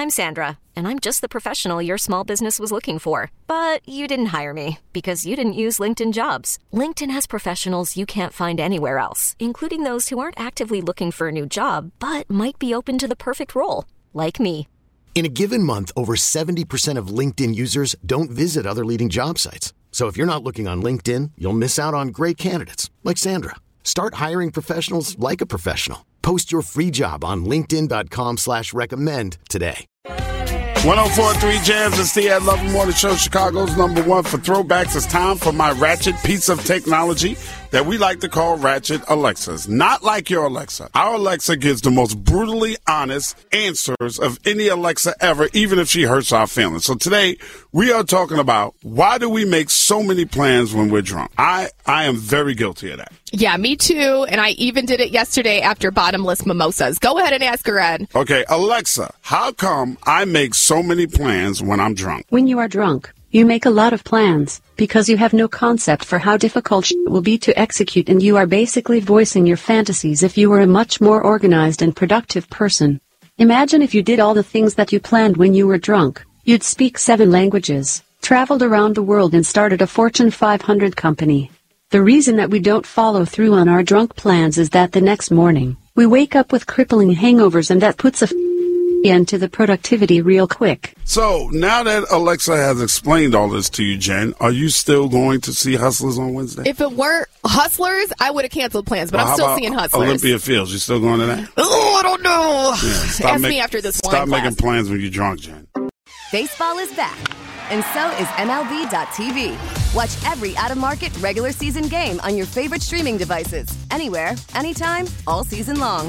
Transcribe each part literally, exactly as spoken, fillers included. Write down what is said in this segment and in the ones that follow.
I'm Sandra, and I'm just the professional your small business was looking for. But you didn't hire me because you didn't use LinkedIn Jobs. LinkedIn has professionals you can't find anywhere else, including those who aren't actively looking for a new job, but might be open to the perfect role, like me. In a given month, over seventy percent of LinkedIn users don't visit other leading job sites. So if you're not looking on LinkedIn, you'll miss out on great candidates like Sandra. Start hiring professionals like a professional. Post your free job on linkedin.com slash recommend today. one oh four point three Jams, it's the Ed Lover Morning Show, Chicago's number one for throwbacks. It's time for my ratchet piece of technology that we like to call Ratchet Alexas. Not like your Alexa. Our Alexa gives the most brutally honest answers of any Alexa ever, even if she hurts our feelings. So today, we are talking about why do we make so many plans when we're drunk? I, I am very guilty of that. Yeah, me too. And I even did it yesterday after bottomless mimosas. Go ahead and ask her, Ed. Okay, Alexa, how come I make so many plans when I'm drunk? When you are drunk, you make a lot of plans because you have no concept for how difficult it will be to execute, and you are basically voicing your fantasies if you were a much more organized and productive person. Imagine if you did all the things that you planned when you were drunk. You'd speak seven languages, traveled around the world, and started a Fortune five hundred company. The reason that we don't follow through on our drunk plans is that the next morning, we wake up with crippling hangovers, and that puts a end to the productivity real quick. So, now that Alexa has explained all this to you, Jen, are you still going to see Hustlers on Wednesday? If it weren't Hustlers, I would have canceled plans, but well, I'm still about seeing Hustlers. Olympia Fields, you still going to that? Oh, I don't know. Yeah, stop Ask make, me after this Stop wine making class. plans when you're drunk, Jen. Baseball is back, and so is M L B dot T V. Watch every out-of-market regular season game on your favorite streaming devices, anywhere, anytime, all season long.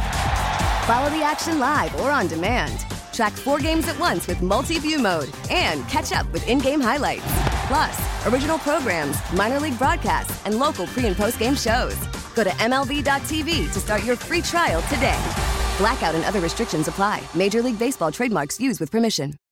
Follow the action live or on demand. Track four games at once with multi-view mode and catch up with in-game highlights. Plus, original programs, minor league broadcasts, and local pre- and post-game shows. Go to M L B dot T V to start your free trial today. Blackout and other restrictions apply. Major League Baseball trademarks used with permission.